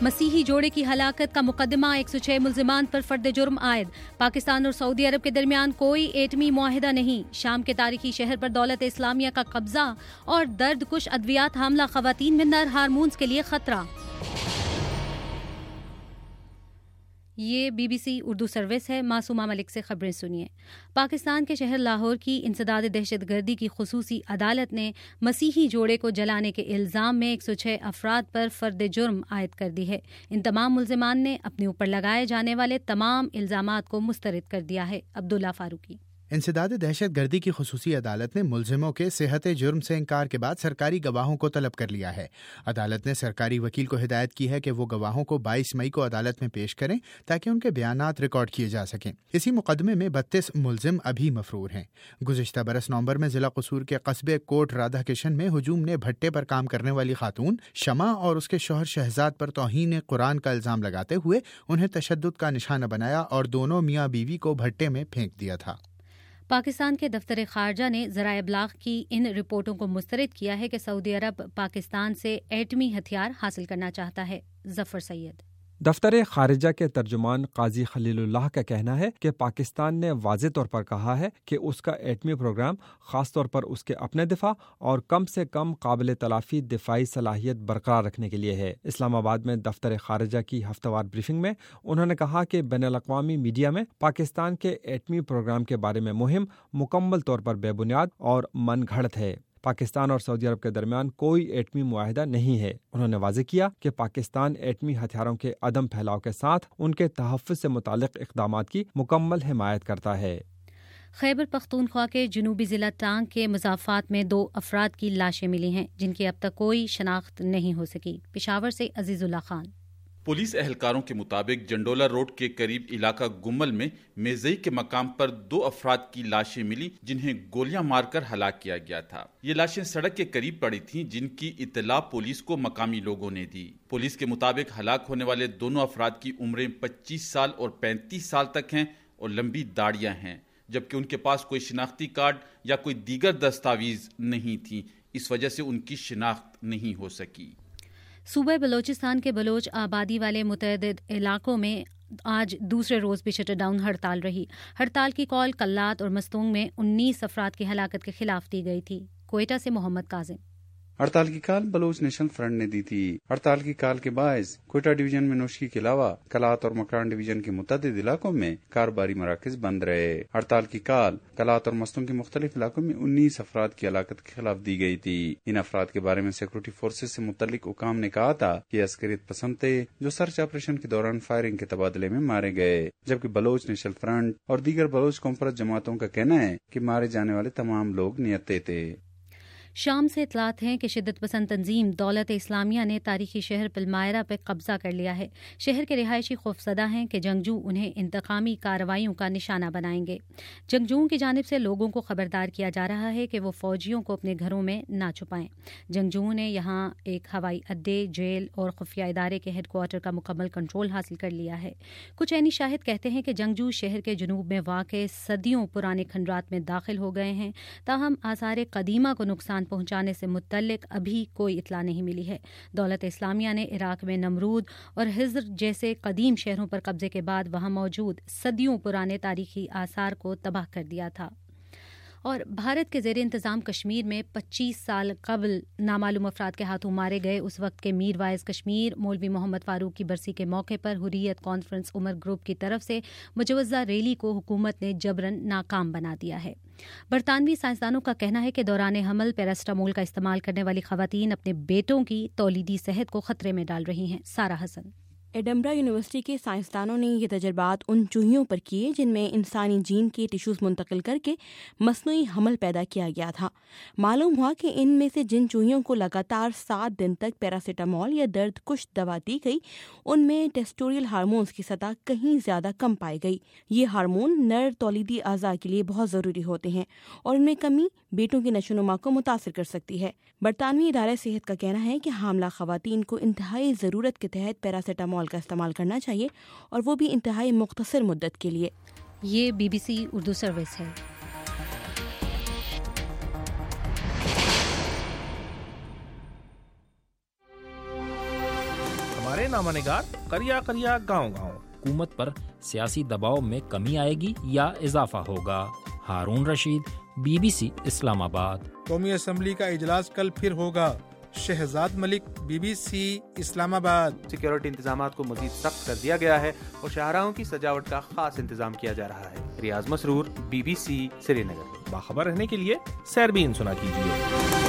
مسیحی جوڑے کی ہلاکت کا مقدمہ 106 ملزمان پر فرد جرم عائد. پاکستان اور سعودی عرب کے درمیان کوئی ایٹمی معاہدہ نہیں. شام کے تاریخی شہر پر دولت اسلامیہ کا قبضہ اور درد کش ادویات حاملہ خواتین میں نر ہارمونز کے لیے خطرہ. یہ BBC اردو سروس ہے. معصومہ ملک سے خبریں سنیے. پاکستان کے شہر لاہور کی انسداد دہشت گردی کی خصوصی عدالت نے مسیحی جوڑے کو جلانے کے الزام میں 106 افراد پر فرد جرم عائد کر دی ہے. ان تمام ملزمان نے اپنے اوپر لگائے جانے والے تمام الزامات کو مسترد کر دیا ہے. عبداللہ فاروقی. انسداد دہشت گردی کی خصوصی عدالت نے ملزموں کے صحت جرم سے انکار کے بعد سرکاری گواہوں کو طلب کر لیا ہے. عدالت نے سرکاری وکیل کو ہدایت کی ہے کہ وہ گواہوں کو 22 مئی کو عدالت میں پیش کریں تاکہ ان کے بیانات ریکارڈ کیے جا سکیں. اسی مقدمے میں 32 ملزم ابھی مفرور ہیں. گزشتہ برس نومبر میں ضلع قصور کے قصبے کوٹ رادھا کشن میں ہجوم نے بھٹے پر کام کرنے والی خاتون شمع اور اس کے شوہر شہزاد پر توہین قرآن کا الزام لگاتے ہوئے انہیں تشدد کا نشانہ بنایا اور دونوں میاں بیوی کو بھٹے میں پھینک دیا تھا. پاکستان کے دفتر خارجہ نے ذرائع ابلاغ کی ان رپورٹوں کو مسترد کیا ہے کہ سعودی عرب پاکستان سے ایٹمی ہتھیار حاصل کرنا چاہتا ہے. ظفر سید. دفتر خارجہ کے ترجمان قاضی خلیل اللہ کا کہنا ہے کہ پاکستان نے واضح طور پر کہا ہے کہ اس کا ایٹمی پروگرام خاص طور پر اس کے اپنے دفاع اور کم سے کم قابل تلافی دفاعی صلاحیت برقرار رکھنے کے لیے ہے. اسلام آباد میں دفتر خارجہ کی ہفتہ وار بریفنگ میں انہوں نے کہا کہ بین الاقوامی میڈیا میں پاکستان کے ایٹمی پروگرام کے بارے میں مہم مکمل طور پر بے بنیاد اور من گھڑت ہے. پاکستان اور سعودی عرب کے درمیان کوئی ایٹمی معاہدہ نہیں ہے. انہوں نے واضح کیا کہ پاکستان ایٹمی ہتھیاروں کے عدم پھیلاؤ کے ساتھ ان کے تحفظ سے متعلق اقدامات کی مکمل حمایت کرتا ہے. خیبر پختونخوا کے جنوبی ضلع ٹانگ کے مضافات میں 2 افراد کی لاشیں ملی ہیں جن کی اب تک کوئی شناخت نہیں ہو سکی. پشاور سے عزیز اللہ خان. پولیس اہلکاروں کے مطابق جنڈولا روڈ کے قریب علاقہ گمل میں میزئی کے مقام پر 2 افراد کی لاشیں ملی جنہیں گولیاں مار کر ہلاک کیا گیا تھا. یہ لاشیں سڑک کے قریب پڑی تھیں جن کی اطلاع پولیس کو مقامی لوگوں نے دی. پولیس کے مطابق ہلاک ہونے والے دونوں افراد کی عمریں 25 سال اور 35 سال تک ہیں اور لمبی داڑیاں ہیں، جبکہ ان کے پاس کوئی شناختی کارڈ یا کوئی دیگر دستاویز نہیں تھی. اس وجہ سے ان کی شناخت نہیں ہو سکی. صوبہ بلوچستان کے بلوچ آبادی والے متعدد علاقوں میں آج دوسرے روز بھی شٹر ڈاؤن ہڑتال رہی. ہڑتال کی کال کلات اور مستونگ میں 19 افراد کی ہلاکت کے خلاف دی گئی تھی. کوئٹہ سے محمد کاظم. ہڑتال کی کال بلوچ نیشنل فرنٹ نے دی تھی. ہڑتال کی کال کے باعث کوئٹہ ڈویژن میں نوشکی کے علاوہ کلات اور مکران ڈویژن کے متعدد علاقوں میں کاروباری مراکز بند رہے. ہڑتال کی کال کلات اور مستونگ کے مختلف علاقوں میں 19 افراد کی ہلاکت کے خلاف دی گئی تھی. ان افراد کے بارے میں سیکورٹی فورسز سے متعلق حکام نے کہا تھا کہ عسکریت پسند تھے جو سرچ آپریشن کے دوران فائرنگ کے تبادلے میں مارے گئے، جبکہ بلوچ نیشنل فرنٹ اور دیگر بلوچ کانفرنس جماعتوں کا کہنا ہے کہ مارے جانے والے تمام لوگ نیتے تھے. شام سے اطلاعات ہیں کہ شدت پسند تنظیم دولت اسلامیہ نے تاریخی شہر پلمائرہ پہ قبضہ کر لیا ہے. شہر کے رہائشی خوفزدہ ہیں کہ جنگجو انہیں انتقامی کارروائیوں کا نشانہ بنائیں گے. جنگجوؤں کی جانب سے لوگوں کو خبردار کیا جا رہا ہے کہ وہ فوجیوں کو اپنے گھروں میں نہ چھپائیں. جنگجوؤں نے یہاں ایک ہوائی اڈے، جیل اور خفیہ ادارے کے ہیڈ کوارٹر کا مکمل کنٹرول حاصل کر لیا ہے. کچھ عینی شاہد کہتے ہیں کہ جنگجو شہر کے جنوب میں واقع صدیوں پرانے کھنڈرات میں داخل ہو گئے ہیں، تاہم آثار قدیمہ کو نقصان پہنچانے سے متعلق ابھی کوئی اطلاع نہیں ملی ہے. دولت اسلامیہ نے عراق میں نمرود اور حضر جیسے قدیم شہروں پر قبضے کے بعد وہاں موجود صدیوں پرانے تاریخی آثار کو تباہ کر دیا تھا. اور بھارت کے زیر انتظام کشمیر میں 25 سال قبل نامعلوم افراد کے ہاتھوں مارے گئے اس وقت کے میر وائز کشمیر مولوی محمد فاروق کی برسی کے موقع پر حریت کانفرنس عمر گروپ کی طرف سے مجوزہ ریلی کو حکومت نے جبراً ناکام بنا دیا ہے. برطانوی سائنسدانوں کا کہنا ہے کہ دوران حمل پیراسٹامول کا استعمال کرنے والی خواتین اپنے بیٹوں کی تولیدی صحت کو خطرے میں ڈال رہی ہیں. سارہ حسن. ایڈنبرا یونیورسٹی کے سائنسدانوں نے یہ تجربات ان چوہیوں پر کیے جن میں انسانی جین کے ٹیشوز منتقل کر کے مصنوعی حمل پیدا کیا گیا تھا. معلوم ہوا کہ ان میں سے جن چوہیوں کو لگاتار 7 دن تک پیراسیٹامول یا درد کش دوا دی گئی ان میں ٹیسٹوریل ہارمونز کی سطح کہیں زیادہ کم پائی گئی. یہ ہارمون نر تولیدی اعضاء کے لیے بہت ضروری ہوتے ہیں اور ان میں کمی بیٹوں کی نشو و نما کو متاثر کر سکتی ہے. برطانوی ادارہ صحت کا کہنا ہے کہ حاملہ خواتین کو انتہائی ضرورت کے تحت پیراسیٹامول کا استعمال کرنا چاہیے اور وہ بھی انتہائی مختصر مدت کے لیے. یہ BBC اردو سروس ہے. हमारे नामानिगार करिया करिया गाँव-गाँव। हुकूमत पर सियासी दबाव में कमी आएगी या इजाफा होगा? हारून रशीद, BBC इस्लामाबाद। कौमी असम्बली का इजलास कल फिर होगा। शहजाद मलिक, BBC इस्लामाबाद। सिक्योरिटी इंतजामात को मजीद सख्त कर दिया गया है और शाहराहों की सजावट का खास इंतजाम किया जा रहा है। रियाज मसरूर, BBC श्रीनगर। बाखबर रहने के लिए सैरबीन सुना कीजिए।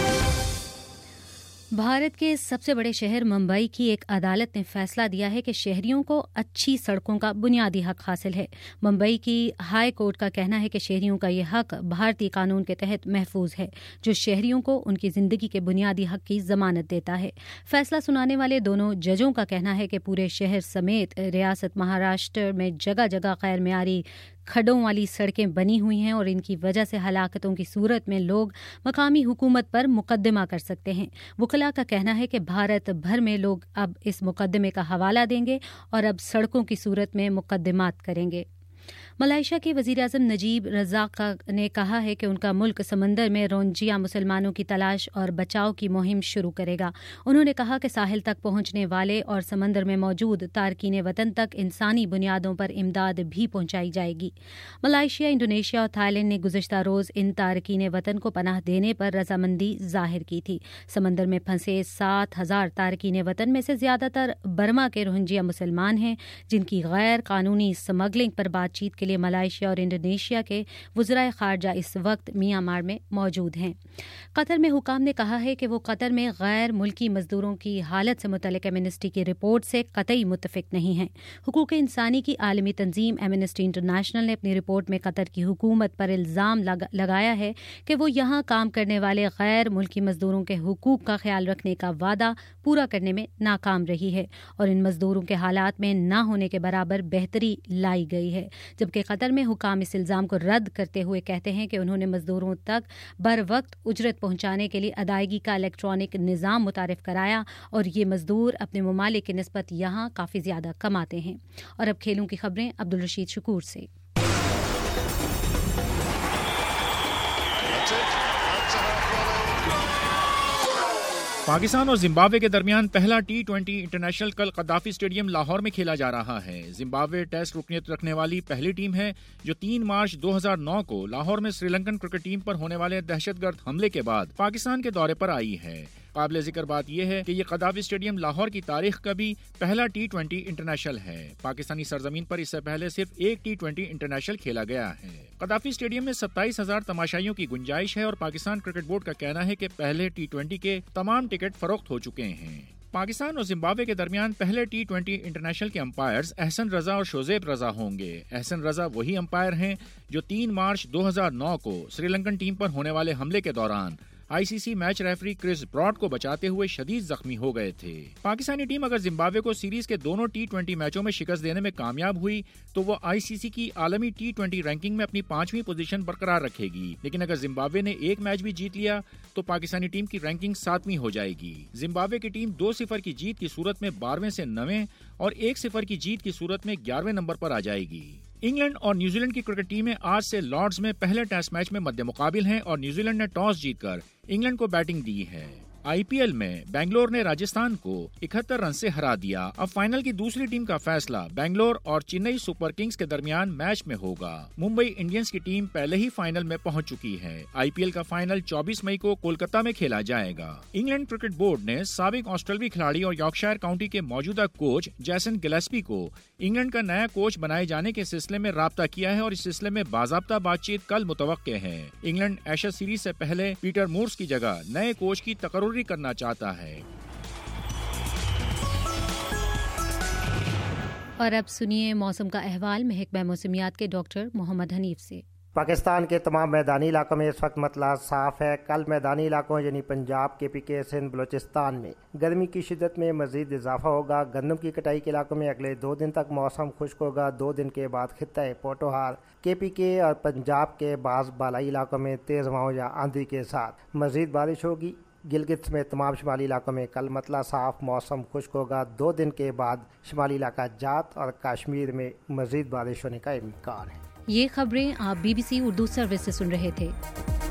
भारत के सबसे बड़े शहर मुंबई की एक अदालत ने फैसला दिया है कि शहरियों को अच्छी सड़कों का बुनियादी हक हासिल है। मुंबई की हाई कोर्ट का कहना है कि शहरियों का ये हक भारतीय कानून के तहत महफूज है, जो शहरियों को उनकी जिंदगी के बुनियादी हक की जमानत देता है। फैसला सुनाने वाले दोनों जजों का कहना है कि पूरे शहर समेत रियासत महाराष्ट्र में जगह जगह गैर मियारी खड्डों वाली सड़कें बनी हुई हैं और इनकी वजह से हलाकतों की सूरत में लोग मकामी हुकूमत पर मुकदमा कर सकते हैं। वकला का कहना है कि भारत भर में लोग अब इस मुकदमे का हवाला देंगे और अब सड़कों की सूरत में मुकदमात करेंगे। मलेशिया के वज़ीर-ए-आज़म नजीब रज़ाक ने कहा है कि उनका मुल्क समंदर में रोहिंग्या मुसलमानों की तलाश और बचाव की मुहिम शुरू करेगा। उन्होंने कहा कि साहिल तक पहुंचने वाले और समंदर में मौजूद तारकीन वतन तक इंसानी बुनियादों पर इमदाद भी पहुंचाई जाएगी। मलेशिया, इंडोनेशिया और थाईलैंड ने गुज़श्ता रोज़ इन तारकीन वतन को पनाह देने पर रजामंदी जाहिर की थी। समंदर में फंसे 7,000 तारकीन वतन में से ज़्यादातर बर्मा के रोहिंग्या मुसलमान हैं, जिनकी गैर कानूनी स्मगलिंग पर बातचीत के लिए मलेशिया और इंडोनेशिया के वज़राए ख़ारजा इस वक्त मियांमार में मौजूद हैं। कतर में हुकाम ने कहा है कि वो कतर में गैर मुल्की मजदूरों की हालत से मुतल्लिक़ एमनेस्टी की रिपोर्ट से कतई मुत्तफ़िक नहीं हैं। हुकूक़ इंसानी की आलमी तंजीम एमनेस्टी इंटरनेशनल ने अपनी रिपोर्ट में कतर की हुकूमत पर इल्ज़ाम लगाया है कि वो यहाँ काम करने वाले गैर मुल्की मजदूरों के हुकूक़ का ख्याल रखने का वादा पूरा करने में नाकाम रही है और इन मजदूरों के हालात में न होने के बराबर बेहतरी लाई गई है। जबकि कतर में हुकाम इस इल्ज़ाम को रद्द करते हुए कहते हैं कि उन्होंने मजदूरों तक बर वक्त उजरत पहुंचाने के लिए अदायगी का इलेक्ट्रॉनिक निज़ाम मुतारिफ कराया और ये मजदूर अपने मुमालिक की निस्बत यहाँ काफ़ी ज़्यादा कमाते हैं। और अब खेलों की खबरें अब्दुल रशीद शकूर से। पाकिस्तान और जिम्बाब्वे के दरमियान पहला T20 इंटरनेशनल कल कद्दाफी स्टेडियम लाहौर में खेला जा रहा है। जिम्बाब्वे टेस्ट रुकनीत रखने वाली पहली टीम है जो 3 मार्च 2009 को लाहौर में श्रीलंकन क्रिकेट टीम पर होने वाले दहशतगर्द हमले के बाद पाकिस्तान के दौरे पर आई है। काबिल जिक्र बात यह है कि ये कद्दाफी स्टेडियम लाहौर की तारीख का भी पहला T20 इंटरनेशनल है। पाकिस्तानी सरजमीन पर इससे पहले सिर्फ एक T20 इंटरनेशनल खेला गया है। कद्दाफी स्टेडियम में 27,000 तमाशाइयों की गुंजाइश है और पाकिस्तान क्रिकेट बोर्ड का कहना है कि पहले T20 के तमाम टिकट फरोख्त हो चुके हैं। पाकिस्तान और जिम्बाब्वे के दरमियान पहले T20 इंटरनेशनल के अंपायर्स एहसन रजा और शोजेब रजा होंगे। एहसन रजा वही अंपायर हैं जो 3 मार्च 2009 को श्रीलंकन टीम पर होने वाले हमले के दौरान ICC match referee Chris Broad को बचाते हुए शदीद जख्मी हो गए थे। पाकिस्तानी टीम अगर जिम्बाब्वे को सीरीज के दोनों T20 मैचों में शिकस्त देने में कामयाब हुई तो वो ICC की आलमी T20 रैंकिंग में अपनी 5वीं पोजीशन बरकरार रखेगी। लेकिन अगर जिम्बाब्वे ने एक मैच भी जीत लिया तो पाकिस्तानी टीम की रैंकिंग 7वीं हो जाएगी। जिम्बाब्वे की टीम 2-0 की जीत की सूरत में 12वें से 9वें और 1-0 की जीत की सूरत में 11वें नंबर पर आ जाएगी। इंग्लैंड और न्यूजीलैंड की क्रिकेट टीमें आज से लॉर्ड्स में पहले टेस्ट मैच में मध्य मुकाबिल हैं और न्यूजीलैंड ने टॉस जीतकर इंग्लैंड को बैटिंग दी है। IPL में बेंगलोर ने राजस्थान को 71 रन से हरा दिया। अब फाइनल की दूसरी टीम का फैसला बेंगलोर और चेन्नई सुपर किंग्स के दरमियान मैच में होगा। मुंबई इंडियंस की टीम पहले ही फाइनल में पहुंच चुकी है। IPL का फाइनल 24 मई को कोलकाता में खेला जाएगा। इंग्लैंड क्रिकेट बोर्ड ने साबिक ऑस्ट्रेलवी खिलाड़ी और यॉर्कशायर काउंटी के मौजूदा कोच जैसन गिलेस्पी को इंग्लैंड का नया कोच बनाए जाने के सिलसिले में राब्ता किया है और इस सिलसिले में बाज़ाब्ता बातचीत कल मुतवक्के है। इंग्लैंड एशेज सीरीज से पहले पीटर मूर्स की जगह नए कोच की तकर्रुरी करना चाहता है। और अब सुनिए मौसम का अहवाल महकमा मौसमियात के डॉक्टर मोहम्मद हनीफ से। पाकिस्तान के तमाम मैदानी इलाकों में इस वक्त मतला साफ है। कल मैदानी इलाकों यानी पंजाब, KPK, सिंध, बलोचिस्तान में गर्मी की शिद्दत में मजीद इजाफा होगा। गंदम की कटाई के इलाकों में अगले 2 दिन तक मौसम खुश्क होगा। 2 दिन के बाद खित्ता पोटोहार, KPK और पंजाब के बाज़ बालाई इलाकों में तेज़ हवाओं या आंधी के साथ मजीद बारिश होगी। गिलगित में तमाम शुमाली इलाकों में कल मतला साफ मौसम खुश्क होगा। 2 दिन के बाद शुमाली इलाका जात और कश्मीर में मजीद बारिश होने का इम्कान है। ये खबरें आप BBC उर्दू सर्विस से सुन रहे थे।